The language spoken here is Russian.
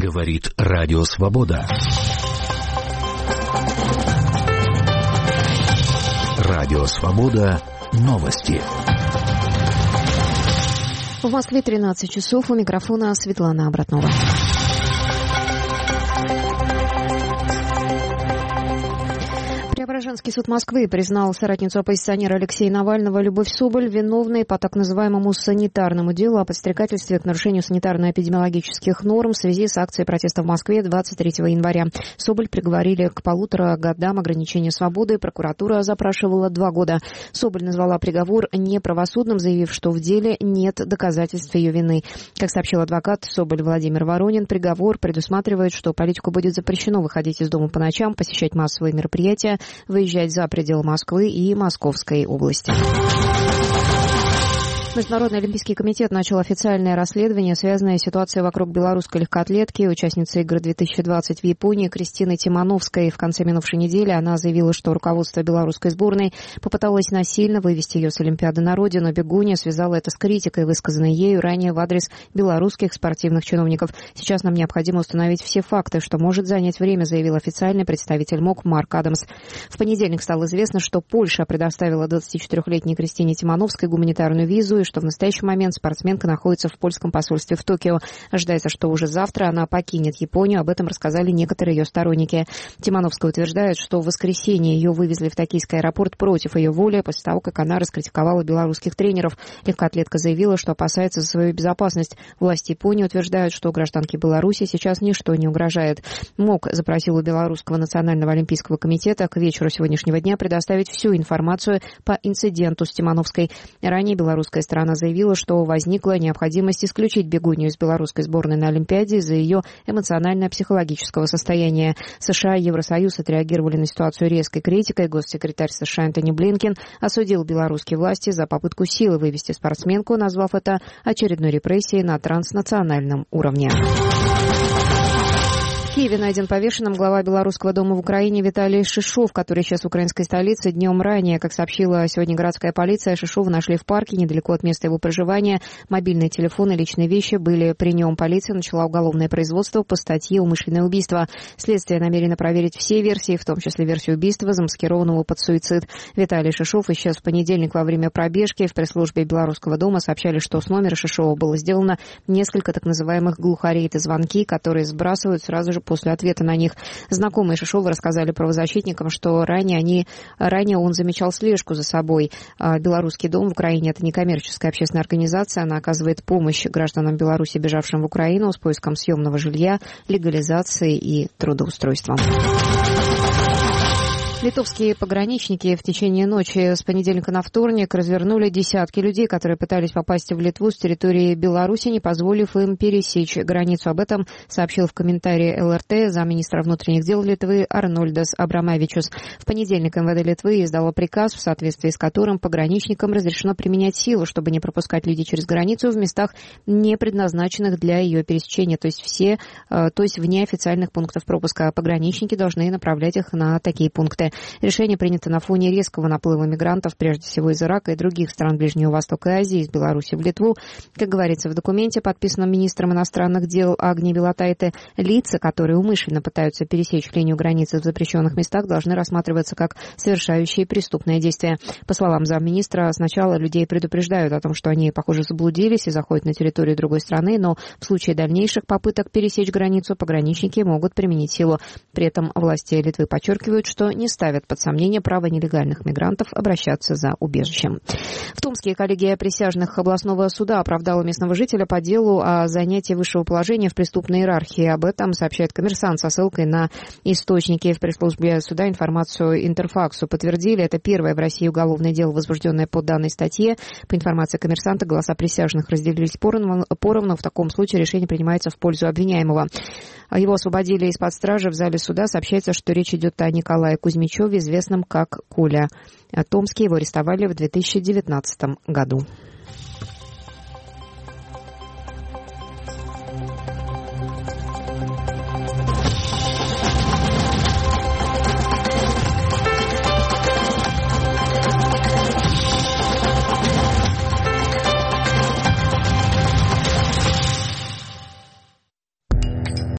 Говорит Радио Свобода. Радио Свобода. Новости. В Москве 13 часов. У микрофона Светлана Обратнова. Преображенский суд Москвы признал соратницу оппозиционера Алексея Навального Любовь Соболь виновной по так называемому санитарному делу о подстрекательстве к нарушению санитарно-эпидемиологических норм в связи с акцией протеста в Москве 23 января. Соболь приговорили к 1,5 годам ограничения свободы. Прокуратура запрашивала 2 года. Соболь назвала приговор неправосудным, заявив, что в деле нет доказательств ее вины. Как сообщил адвокат Соболь Владимир Воронин, приговор предусматривает, что политику будет запрещено выходить из дома по ночам, посещать массовые мероприятия, выезжать за пределы Москвы и Московской области. Международный олимпийский комитет начал официальное расследование, связанное с ситуацией вокруг белорусской легкоатлетки, участницы игр 2020 в Японии Кристины Тимановской. В конце минувшей недели она заявила, что руководство белорусской сборной попыталось насильно вывести ее с Олимпиады на родину. Бегунья связала это с критикой, высказанной ею ранее в адрес белорусских спортивных чиновников. Сейчас нам необходимо установить все факты, что может занять время, заявил официальный представитель МОК Марк Адамс. В понедельник стало известно, что Польша предоставила 24-летней Кристине Тимановской гуманитарную визу, и что в настоящий момент спортсменка находится в польском посольстве в Токио. Ожидается, что уже завтра она покинет Японию. Об этом рассказали некоторые ее сторонники. Тимановская утверждает, что в воскресенье ее вывезли в токийский аэропорт против ее воли, после того, как она раскритиковала белорусских тренеров. Легкоатлетка заявила, что опасается за свою безопасность. Власти Японии утверждают, что гражданке Беларуси сейчас ничто не угрожает. МОК запросил у Белорусского национального олимпийского комитета к вечеру сегодняшнего дня предоставить всю информацию по инциденту с Тимановской. Ранее белорусская страна заявила, что возникла необходимость исключить бегунью из белорусской сборной на Олимпиаде из-за ее эмоционально-психологического состояния. США и Евросоюз отреагировали на ситуацию резкой критикой. Госсекретарь США Энтони Блинкен осудил белорусские власти за попытку силы вывести спортсменку, назвав это очередной репрессией на транснациональном уровне. В Киеве найден повешенным глава Белорусского дома в Украине Виталий Шишов, который исчез в украинской столице днем ранее. Как сообщила сегодня городская полиция, Шишова нашли в парке недалеко от места его проживания. Мобильные телефоны и личные вещи были при нем. Полиция начала уголовное производство по статье «Умышленное убийство». Следствие намерено проверить все версии, в том числе версию убийства, замаскированного под суицид. Виталий Шишов исчез в понедельник во время пробежки. В пресс-службе Белорусского дома сообщали, что с номера Шишова было сделано несколько так называемых глухарей. Это звонки, которые сбрасывают сразу же после ответа на них. Знакомые Шишова рассказали правозащитникам, что ранее он замечал слежку за собой. Белорусский дом в Украине — это некоммерческая общественная организация. Она оказывает помощь гражданам Беларуси, бежавшим в Украину, с поиском съемного жилья, легализацией и трудоустройством. Литовские пограничники в течение ночи с понедельника на вторник развернули десятки людей, которые пытались попасть в Литву с территории Беларуси, не позволив им пересечь границу. Об этом сообщил в комментарии ЛРТ замминистра внутренних дел Литвы Арнольдас Абрамавичус. В понедельник МВД Литвы издало приказ, в соответствии с которым пограничникам разрешено применять силу, чтобы не пропускать людей через границу в местах, не предназначенных для ее пересечения, то есть вне официальных пунктов пропуска. Пограничники должны направлять их на такие пункты. Решение принято на фоне резкого наплыва мигрантов, прежде всего из Ирака и других стран Ближнего Востока и Азии, из Беларуси в Литву. Как говорится в документе, подписанном министром иностранных дел Агни Белотайте, лица, которые умышленно пытаются пересечь линию границы в запрещенных местах, должны рассматриваться как совершающие преступное действие. По словам замминистра, сначала людей предупреждают о том, что они, похоже, заблудились и заходят на территорию другой страны, но в случае дальнейших попыток пересечь границу пограничники могут применить силу. При этом власти Литвы подчеркивают, что не ставят под сомнение право нелегальных мигрантов обращаться за убежищем. В Томске коллегия присяжных областного суда оправдала местного жителя по делу о занятии высшего положения в преступной иерархии. Об этом сообщает «Коммерсант» со ссылкой на источники в пресс-службе суда. Информацию Интерфаксу подтвердили. Это первое в России уголовное дело, возбужденное по данной статье. По информации «Коммерсанта», голоса присяжных разделились поровну. В таком случае решение принимается в пользу обвиняемого. Его освободили из-под стражи в зале суда. Сообщается, что речь идет о Николае Кузьмичеве, известном как Коля. В Томске его арестовали в 2019 году.